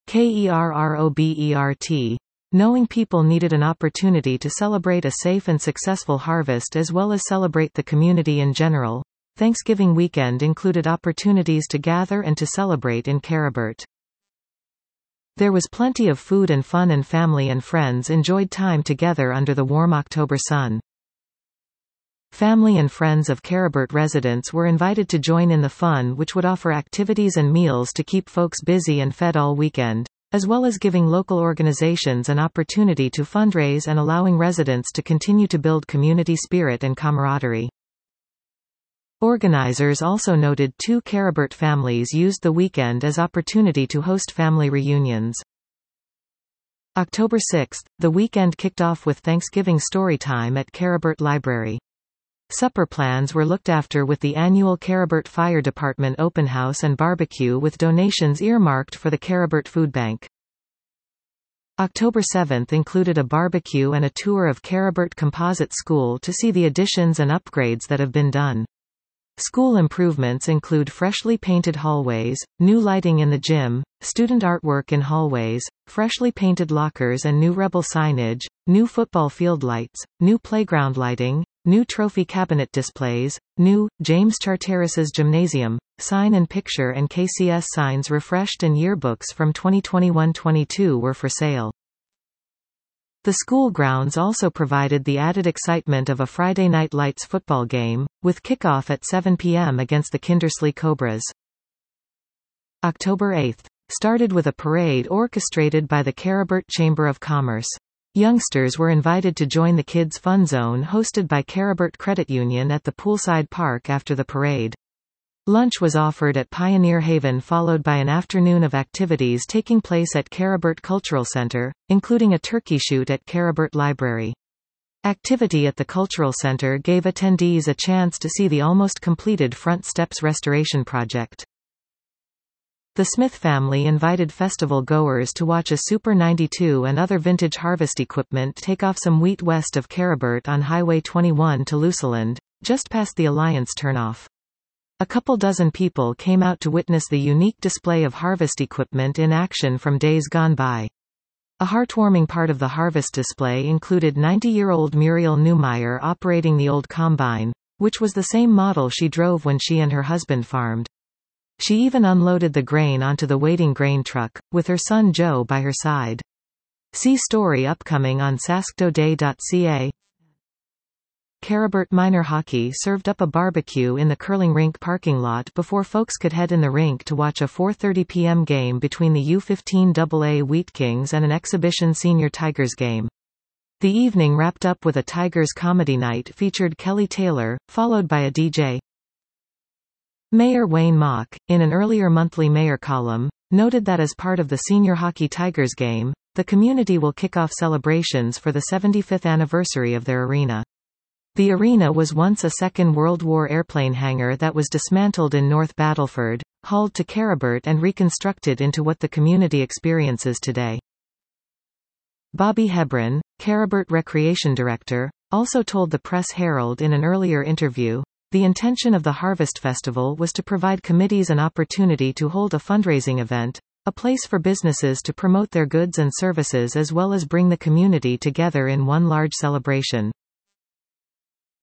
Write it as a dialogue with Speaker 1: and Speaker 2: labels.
Speaker 1: KERROBERT, knowing people needed an opportunity to celebrate a safe and successful harvest as well as celebrate the community in general. Thanksgiving weekend included opportunities to gather and to celebrate in Kerrabert. There was plenty of food and fun, and family and friends enjoyed time together under the warm October sun. Family and friends of Kerrabert residents were invited to join in the fun, which would offer activities and meals to keep folks busy and fed all weekend, as well as giving local organizations an opportunity to fundraise and allowing residents to continue to build community spirit and camaraderie. Organizers also noted 2 Kerrabert families used the weekend as opportunity to host family reunions. October 6, the weekend kicked off with Thanksgiving Storytime at Kerrabert Library. Supper plans were looked after with the annual Kerrabert Fire Department open house and barbecue with donations earmarked for the Kerrabert Food Bank. October 7 included a barbecue and a tour of Kerrabert Composite School to see the additions and upgrades that have been done. School improvements include freshly painted hallways, new lighting in the gym, student artwork in hallways, freshly painted lockers and new Rebel signage, new football field lights, new playground lighting, new trophy cabinet displays, new James Charteris's gymnasium, sign and picture and KCS signs refreshed, and yearbooks from 2021-22 were for sale. The school grounds also provided the added excitement of a Friday Night Lights football game, with kickoff at 7 p.m. against the Kindersley Cobras. October 8 started with a parade orchestrated by the Kerrabert Chamber of Commerce. Youngsters were invited to join the Kids Fun Zone hosted by Kerrabert Credit Union at the poolside park after the parade. Lunch was offered at Pioneer Haven, followed by an afternoon of activities taking place at Kerrabert Cultural Center, including a turkey shoot at Kerrabert Library. Activity at the Cultural Center gave attendees a chance to see the almost completed front steps restoration project. The Smith family invited festival goers to watch a Super 92 and other vintage harvest equipment take off some wheat west of Kerrabert on Highway 21 to Luseland, just past the Alliance turnoff. A couple dozen people came out to witness the unique display of harvest equipment in action from days gone by. A heartwarming part of the harvest display included 90-year-old Muriel Newmeyer operating the old combine, which was the same model she drove when she and her husband farmed. She even unloaded the grain onto the waiting grain truck, with her son Joe by her side. See story upcoming on sasktoday.ca. Kerrabert Minor Hockey served up a barbecue in the curling rink parking lot before folks could head in the rink to watch a 4:30 p.m. game between the U15 AA Wheat Kings and an exhibition Senior Tigers game. The evening wrapped up with a Tigers comedy night featured Kelly Taylor, followed by a DJ. Mayor Wayne Mock, in an earlier monthly mayor column, noted that as part of the Senior Hockey Tigers game, the community will kick off celebrations for the 75th anniversary of their arena. The arena was once a Second World War airplane hangar that was dismantled in North Battleford, hauled to Kerrabert and reconstructed into what the community experiences today. Bobby Hebron, Kerrabert Recreation Director, also told the Press Herald in an earlier interview, the intention of the Harvest Festival was to provide committees an opportunity to hold a fundraising event, a place for businesses to promote their goods and services as well as bring the community together in one large celebration.